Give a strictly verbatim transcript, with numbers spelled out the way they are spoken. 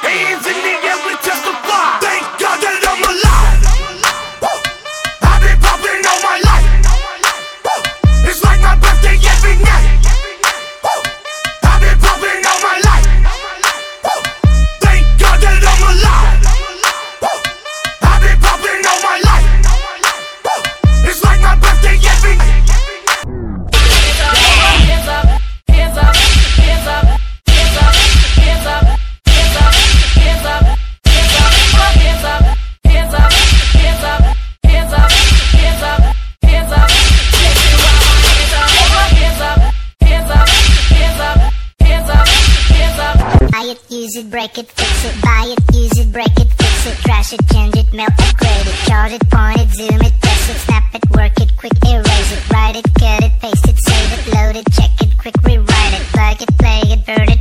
Hands in the air, we testify. Thank God that I'm alive. I've been popping all my life. It's like my birthday every night. I've been popping all my life. Thank God that I'm alive. I've been popping all my life. It's like my birthday every night. Hands up, hands up, hands up, hands up, hands up, hands up, hands up, hands up, hands up, hands up, hands up, hands up, hands up, hands up, hands up, hands up, hands up, hands up, hands up. Buy it, use it, break it, fix it. Buy it, use it, break it, fix it. Trash it, change it, melt, upgrade it. Chart it, point it, zoom it, press it, snap it, work it, quick erase it. Write it, cut it, paste it, save it, load it, check it, quick rewrite it. Plug it, play it, burn it.